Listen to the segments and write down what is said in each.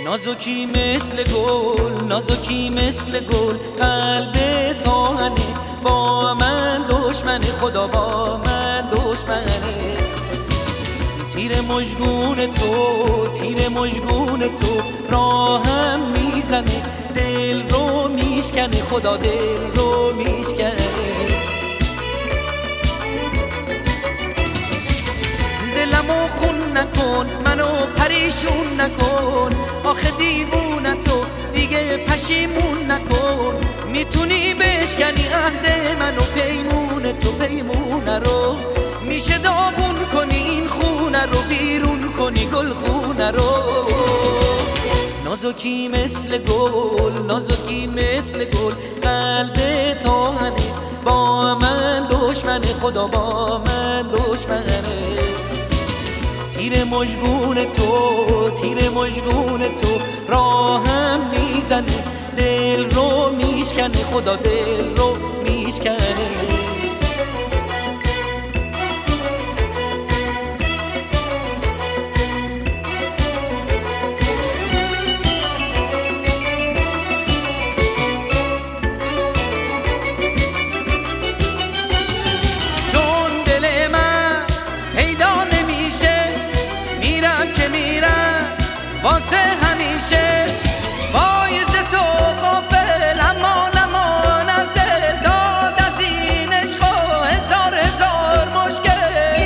نازکی مثل گل، نازکی مثل گل، قلب تاهنه. با من دشمن، خدا با من دشمنه. تیر مژگون تو، تیر مژگون تو راهم میزنه. دل رو میشکنه، خدا دل رو میشکنه. دلمو خون نکن، منو پریشون نکن. آخه دیوونه تو دیگه پشیمون نکن. میتونی بشکنی عهد منو، پیمون تو پیمونه رو. میشه داغون کنی این خونه رو، بیرون کنی گل خونه رو. نازکی مثل گل، نازکی مثل گل، قلب تاهنه. با من دشمن، خدا با من دشمنه. تیر مژگون تو، تیر مژگون تو راهم میزنه. دل رو میشکنه، خدا دل رو میشکنه. چون دل من پیدا نمیشه، میرم که میرم واسه همیشه. پاییز تو غافل، امان امان از دل داد. از این عشق و هزار هزار مشکل.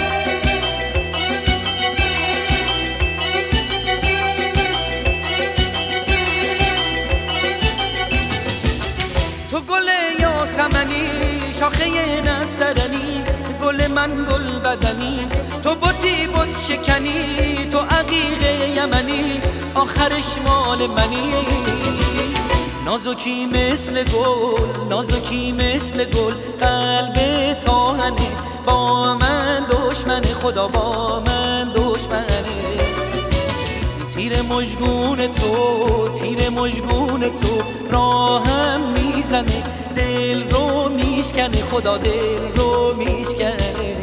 تو گل یاسمنی، شاخه نسترنی، گل من گل بدنی. تو بطی بط شکنی، تو عقیق یمنی، آخرش مال منی. نازکی مثل گل، نازکی مثل گل، قلب تاهنه. با من دشمن، خدا با من دشمنه. تیر مژگون تو، تیر مژگون تو راهم میزنه. دل رو میشکنه، خدا دل رو میشکنه.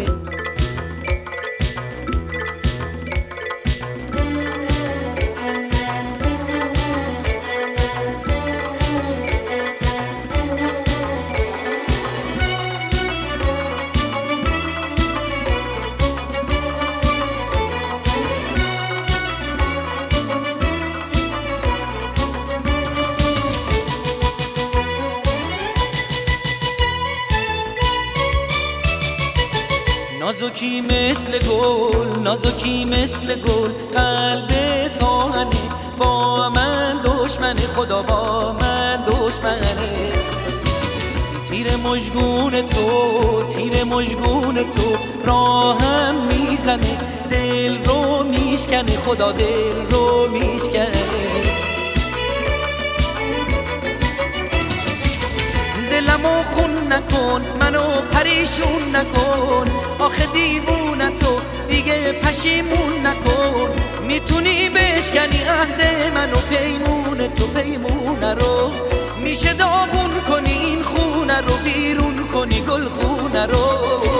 نازکی مثل گل، نازکی مثل گل، قلب تاهنه. با من دشمن، خدا با من دشمنه. تیر مژگون تو، تیر مژگون تو راهم میزنه. دل رو میشکنه، خدا دل رو میشکنه. دلمو خون نکن، منو پریشون نکن. آخه دیوونه تو دیگه پشیمون نکن. میتونی بشکنی عهد منو، پیمون تو پیمونه رو. میشه داغون کنی این خونه رو، بیرون کنی گل خونه رو.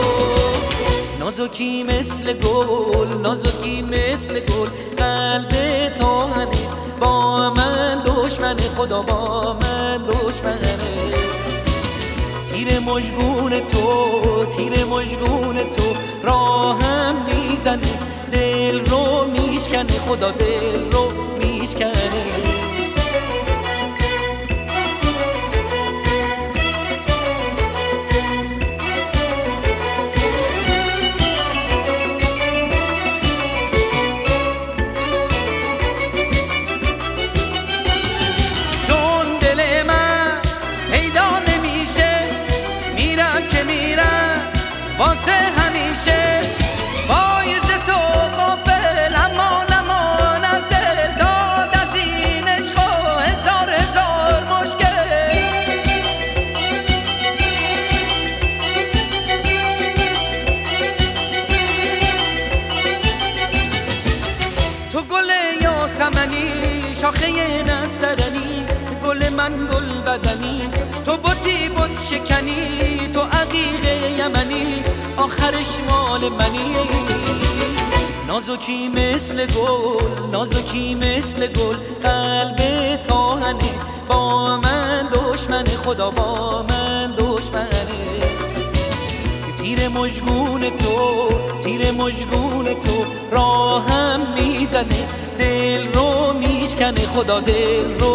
نازکی مثل گل، نازکی مثل گل، قلب تاهنه. با من دشمن، خدا با من دشمنه. تیر مژگون تو، تیر مژگون تو راهم میزنه. دل رو میشکنه، خدا دل رو میشکنه. چون دل من پیدا نمیشه، میرم که میرم واسه همیشه. پاییز تو غافل، امان امان از دل داد. از این عشق و هزار هزار مشکل. تو گل یاسمنی، شاخه نسترنی، گل من گل بدنی. تو بطی بط شکنی، تو عقیق یمنی، آخرش مال منی. نازکی مثل گل، نازکی مثل گل، قلب تاهنه، با من دشمنه، خدا با من دشمنه. تیر مژگون تو، تیر مژگون تو راهم میزنه، دل رو میشکنه، خدا دل رو